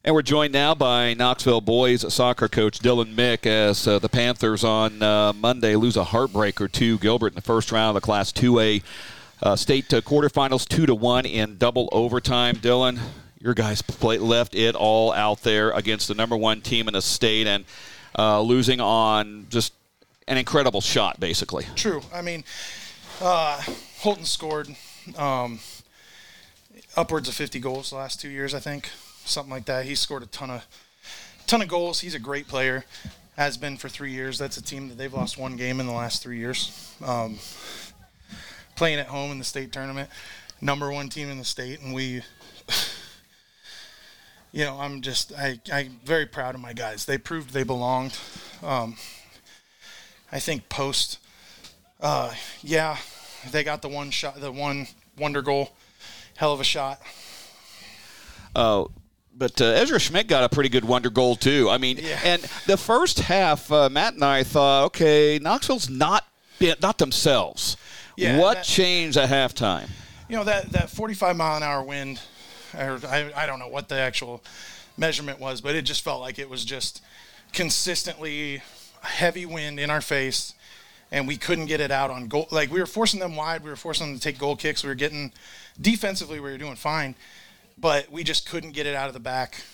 And we're joined now by Knoxville boys soccer coach Dylan Mick as the Panthers on Monday lose a heartbreaker to Gilbert in the first round of the Class 2A state quarterfinals 2-1 in double overtime. Dylan, your guys left it all out there against the number one team in the state and losing on just an incredible shot, basically. True. I mean, Holton scored upwards of 50 goals the last 2 years, I think. Something like that. He scored a ton of goals. He's a great player. Has been for 3 years. That's a team that they've lost one game in the last 3 years. Playing at home in the state tournament, number one team in the state, and we, I'm very proud of my guys. They proved they belonged. I think they got the one shot, the one wonder goal, hell of a shot. But Ezra Schmidt got a pretty good wonder goal, too. I mean, And the first half, Matt and I thought, okay, Knoxville's not themselves. Yeah, what changed at halftime? That 45-mile-an-hour wind, or I don't know what the actual measurement was, but it just felt like it was just consistently heavy wind in our face, and we couldn't get it out on goal. Like, we were forcing them wide. We were forcing them to take goal kicks. We were getting – defensively, we were doing fine. But we just couldn't get it out of the back.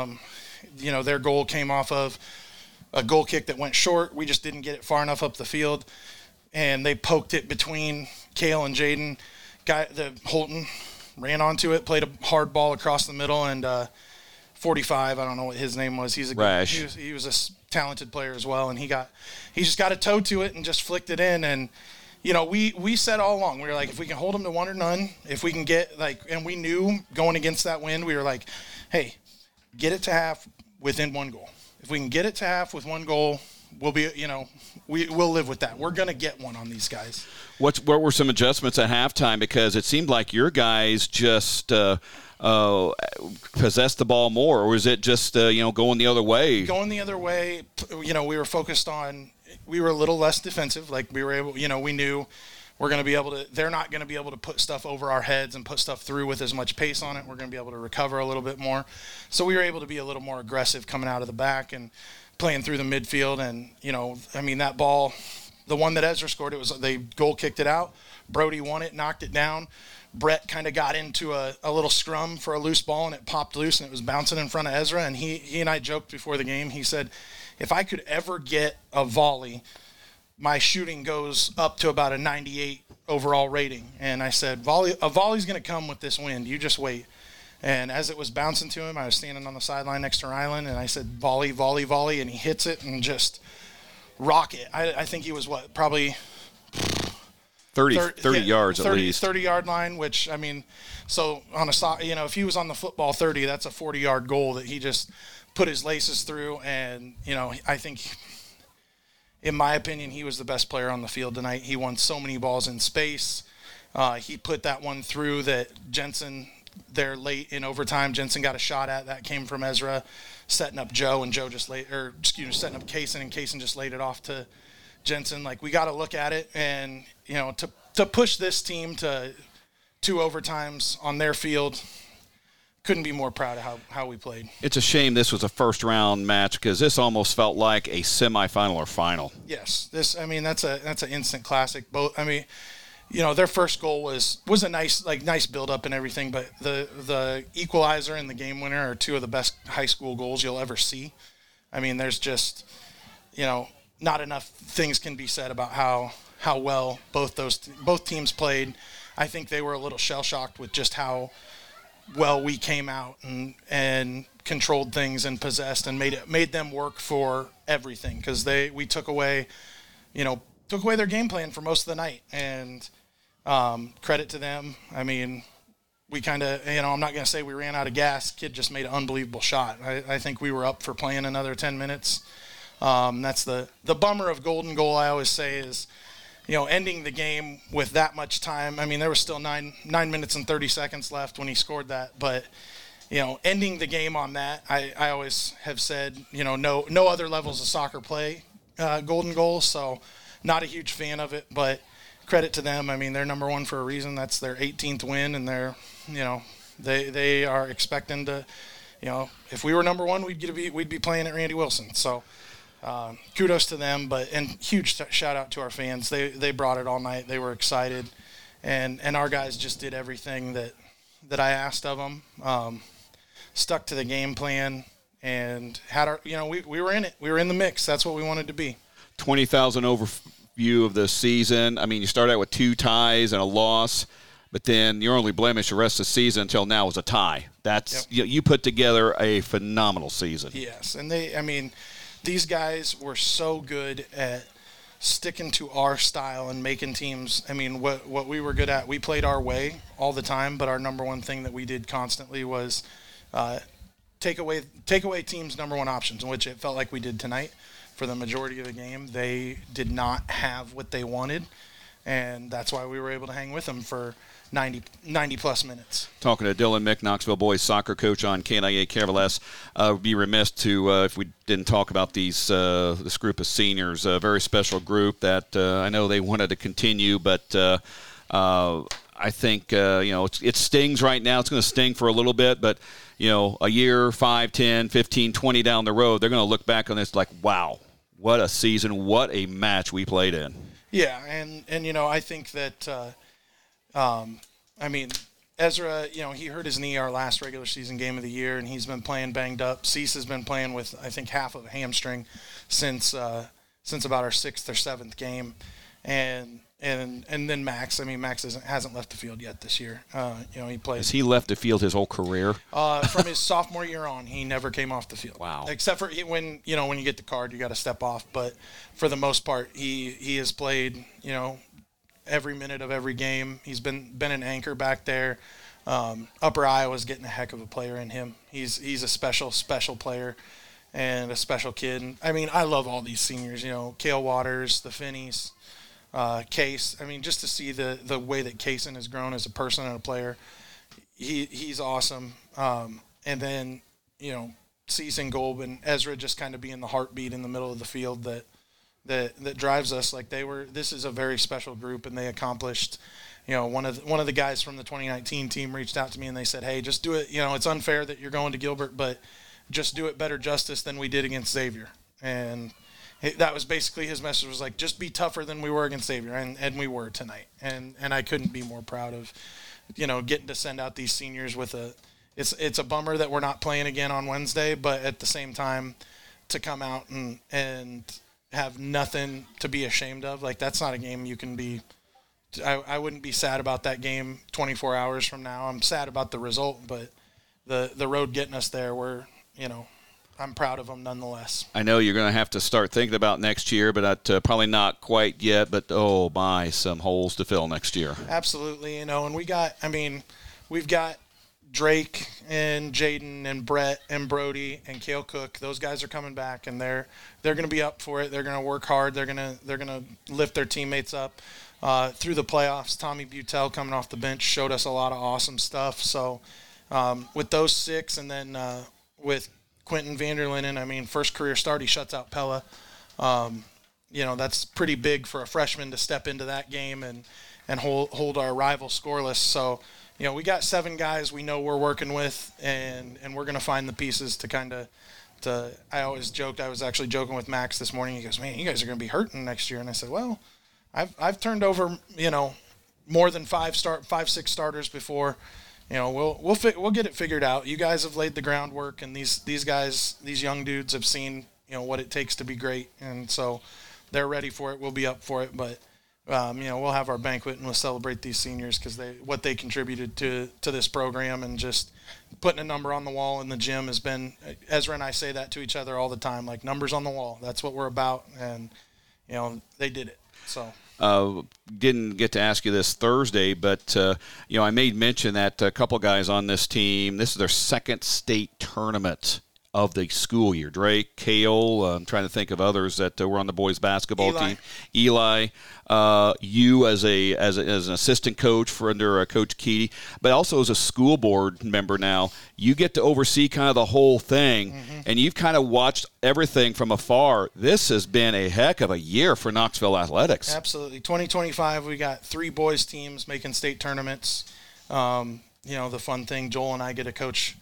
Their goal came off of a goal kick that went short. We just didn't get it far enough up the field. And they poked it between Kale and Jaden. Holton ran onto it, played a hard ball across the middle, and 45, I don't know what his name was. He was a talented player as well, and he just got a toe to it and just flicked it in. And we said all along, we were like, if we can hold them to 1 or none, if we can get and we knew going against that wind, we were like, hey, get it to half within 1 goal. If we can get it to half with 1 goal, we'll be, we'll live with that. We're going to get one on these guys. What were some adjustments at halftime? Because it seemed like your guys just possessed the ball more, or was it just, going the other way? Going the other way, we were focused on – we were a little less defensive. Like, we were able, we knew we're going to be able to – they're not going to be able to put stuff over our heads and put stuff through with as much pace on it. We're going to be able to recover a little bit more. So we were able to be a little more aggressive coming out of the back and playing through the midfield. And, that ball, the one that Ezra scored, they goal kicked it out. Brody won it, knocked it down. Brett kind of got into a little scrum for a loose ball, and it popped loose, and it was bouncing in front of Ezra. And he and I joked before the game. He said, if I could ever get a volley, my shooting goes up to about a 98 overall rating. And I said, a volley's going to come with this wind. You just wait. And as it was bouncing to him, I was standing on the sideline next to Ryland, and I said, volley, volley, volley, and he hits it and just rock it. I think he was, probably 30 yards at least. 30-yard line, which, so on if he was on the football 30, that's a 40-yard goal that he just put his laces through. And, I think, in my opinion, he was the best player on the field tonight. He won so many balls in space. He put that one through that Jensen, there late in overtime, Jensen got a shot at. That came from Ezra setting up Joe, and Joe just setting up Kaysen, and Kaysen just laid it off to Jensen. Like, we got to look at it, and, to push this team to 2 overtimes on their field, couldn't be more proud of how we played. It's a shame this was a first-round match, because this almost felt like a semifinal or final. Yes. That's an instant classic. Their first goal was a nice build-up and everything, but the equalizer and the game winner are 2 of the best high school goals you'll ever see. There's just, not enough things can be said about how well both teams played. I think they were a little shell-shocked with just how well we came out and controlled things and possessed and made them work for everything, because we took away their game plan for most of the night, and credit to them. We kind of, I'm not going to say we ran out of gas. Kid just made an unbelievable shot. I think we were up for playing another 10 minutes. That's the bummer of golden goal, I always say, is, ending the game with that much time. There was still 9 minutes and 30 seconds left when he scored that. But, ending the game on that, I always have said, no other levels of soccer play golden goals. So not a huge fan of it, but credit to them. They're number one for a reason. That's their 18th win, and they're, they are expecting to if we were number one, we'd be playing at Randy Wilson. So kudos to them, and huge shout out to our fans. They brought it all night. They were excited, and our guys just did everything that I asked of them. Stuck to the game plan and had our, we were in it. We were in the mix. That's what we wanted to be. 20,000 overview of the season. I mean, you start out with 2 ties and a loss, but then your only blemish the rest of the season until now was a tie. That's you put together a phenomenal season. Yes, and these guys were so good at sticking to our style and making teams. I mean, what we were good at, we played our way all the time, but our number one thing that we did constantly was take away teams' number one options, which it felt like we did tonight. For the majority of the game, they did not have what they wanted, and that's why we were able to hang with them for 90-plus minutes. Talking to Dylan Mick, Knoxville boys soccer coach on KNIA KRLS. Would be remiss to if we didn't talk about this group of seniors. A very special group that I know they wanted to continue, but I think it stings right now. It's going to sting for a little bit, but a year, 5, 10, 15, 20 down the road, they're going to look back on this like, wow, what a season, what a match we played in. Yeah, and I think that Ezra, he hurt his knee our last regular season game of the year, and he's been playing banged up. Cease has been playing with, I think, half of a hamstring since about our 6th or 7th game, and then Max. Max hasn't left the field yet this year. He plays. Has he left the field his whole career? From his sophomore year on, he never came off the field. Wow. Except for when you get the card, you got to step off. But for the most part, he has played every minute of every game. He's been an anchor back there. Upper Iowa's getting a heck of a player in him. He's a special player and a special kid. I love all these seniors. Cale Waters, the Finneys. Case, just to see the way that Kaysen has grown as a person and a player, he's awesome. And then, Cease and Golb and Ezra just kind of being the heartbeat in the middle of the field that drives us. Like this is a very special group, and they accomplished. One of the guys from the 2019 team reached out to me and they said, "Hey, just do it. It's unfair that you're going to Gilbert, but just do it better justice than we did against Xavier." And that was basically his message, was like, just be tougher than we were against Xavier, and we were tonight. And I couldn't be more proud of, getting to send out these seniors with it's a bummer that we're not playing again on Wednesday, but at the same time, to come out and have nothing to be ashamed of, like that's not a game you can be. I wouldn't be sad about that game 24 hours from now. I'm sad about the result, but the road getting us there, I'm proud of them nonetheless. I know you're going to have to start thinking about next year, but probably not quite yet. But, oh, my, some holes to fill next year. Absolutely. And we've got Drake and Jaden and Brett and Brody and Cale Cook. Those guys are coming back, and they're going to be up for it. They're going to work hard. They're going to lift their teammates up through the playoffs. Tommy Butel coming off the bench showed us a lot of awesome stuff. So with those 6, and then with Quentin Vanderlinden, first career start, he shuts out Pella. That's pretty big for a freshman to step into that game and hold our rival scoreless. So, we got 7 guys we know we're working with, and we're going to find the pieces to I always joked, I was actually joking with Max this morning. He goes, "Man, you guys are going to be hurting next year." And I said, "Well, I've turned over, more than 5-6 starters before. We'll get it figured out. You guys have laid the groundwork, and these guys, these young dudes have seen, what it takes to be great, and so they're ready for it. We'll be up for it, but we'll have our banquet and we'll celebrate these seniors because what they contributed to this program, and just putting a number on the wall in the gym has been. Ezra and I say that to each other all the time, like numbers on the wall. That's what we're about, and they did it. So. Didn't get to ask you this Thursday, but, I made mention that a couple guys on this team, this is their 2nd state tournament of the school year. Drake, Cale, I'm trying to think of others that were on the boys basketball team. Eli, you as an assistant coach for under Coach Keaty, but also as a school board member now, you get to oversee kind of the whole thing, and you've kind of watched everything from afar. This has been a heck of a year for Knoxville athletics. Absolutely. 2025, we got 3 boys teams making state tournaments. The fun thing, Joel and I get to coach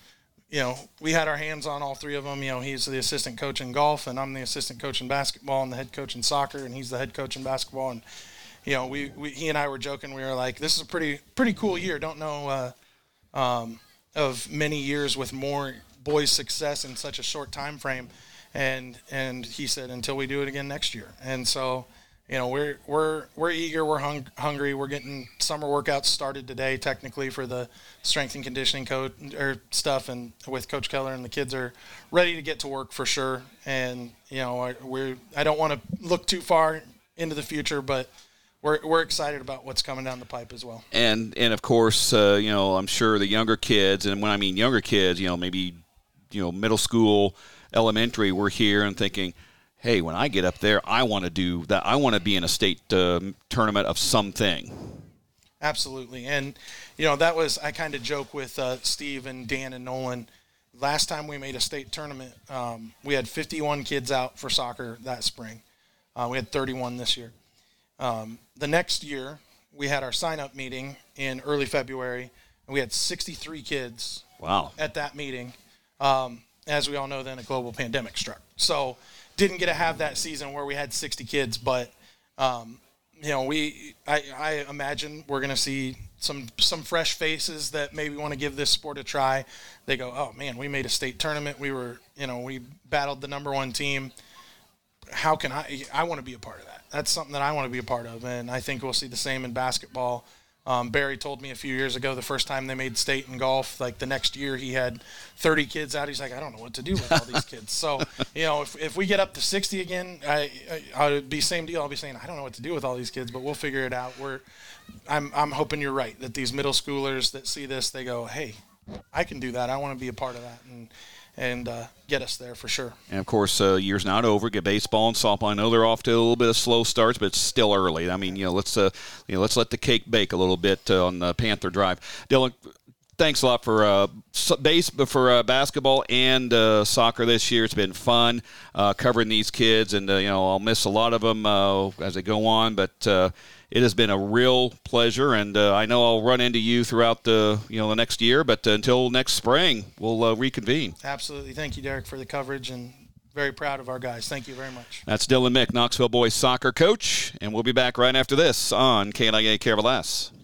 we had our hands on all three of them. He's the assistant coach in golf, and I'm the assistant coach in basketball, and the head coach in soccer, and he's the head coach in basketball. And he and I were joking. We were like, this is a pretty cool year. Don't know of many years with more boys' success in such a short time frame. And he said, until we do it again next year. And so, we're eager, we're hungry. We're getting summer workouts started today, technically, for the strength and conditioning coach or stuff, and with Coach Keller, and the kids are ready to get to work for sure. And I don't want to look too far into the future, but we're excited about what's coming down the pipe as well. And of course, I'm sure the younger kids, and when I mean younger kids, maybe middle school, elementary, we're here and thinking, hey, when I get up there, I want to do that. I want to be in a state tournament of something. Absolutely. And, that was, I kind of joke with Steve and Dan and Nolan. Last time we made a state tournament, we had 51 kids out for soccer that spring. We had 31 this year. The next year, we had our sign-up meeting in early February, and we had 63 kids at that meeting. As we all know, then a global pandemic struck. So didn't get to have that season where we had 60 kids, but I imagine we're going to see some fresh faces that maybe want to give this sport a try. They go, oh man, we made a state tournament. We were, we battled the number one team. How can I want to be a part of that? That's something that I want to be a part of, and I think we'll see the same in basketball. Barry told me a few years ago, the first time they made state in golf, like the next year he had 30 kids out. He's like, I don't know what to do with all these kids. So, if we get up to 60 again, I would be same deal. I'll be saying, I don't know what to do with all these kids, but we'll figure it out. I'm hoping you're right, that these middle schoolers that see this, they go, hey, I can do that. I want to be a part of that. And get us there for sure. And, of course, year's not over. Get baseball and softball. I know they're off to a little bit of slow starts, but it's still early. I mean, let's let the cake bake a little bit on the Panther Drive. Dylan, thanks a lot for basketball and soccer this year. It's been fun covering these kids, and I'll miss a lot of them as they go on, but it has been a real pleasure, and I know I'll run into you throughout the next year. But until next spring, we'll reconvene. Absolutely. Thank you, Derek, for the coverage, and very proud of our guys. Thank you very much. That's Dylan Mick, Knoxville boys soccer coach, and we'll be back right after this on KNIA Carolina.